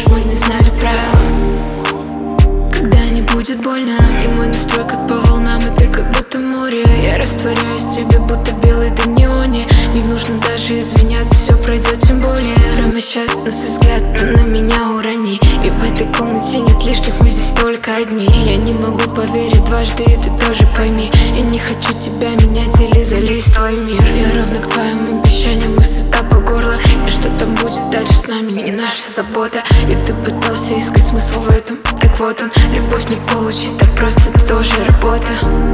мы не знали правил. Когда не будет больно, и мой настрой как по волнам, и ты как будто море. Я растворяюсь в тебе, будто белый дым в неоне. Не нужно даже извиняться, все пройдет тем более. Промощает нас взгляд, но на меня урони. И в этой комнате нет лишних, мы здесь только одни. Я не могу поверить дважды, и ты тоже пойми. Я не хочу тебя менять или залезть в твой мир. Я ровно к твоим обещаниям, мы сыта по горло. И что там будет дальше с нами, не наша забота. И ты пытался искать смысл в этом, так вот он. Любовь не получить так просто, это тоже работа.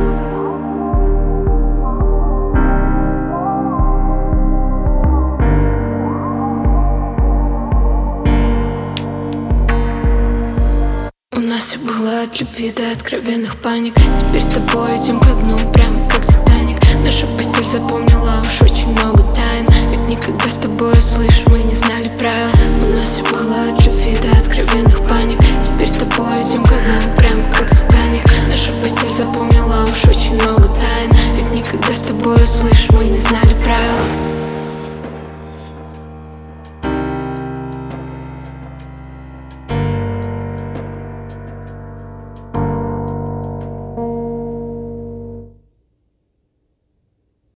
У нас все было от любви до откровенных паник. Теперь с тобой идем ко дну, прямо как Титаник. Наша постель запомнила уж очень много тайн. Ведь никогда с тобой, слышь, мы не знали правил. У нас все было от любви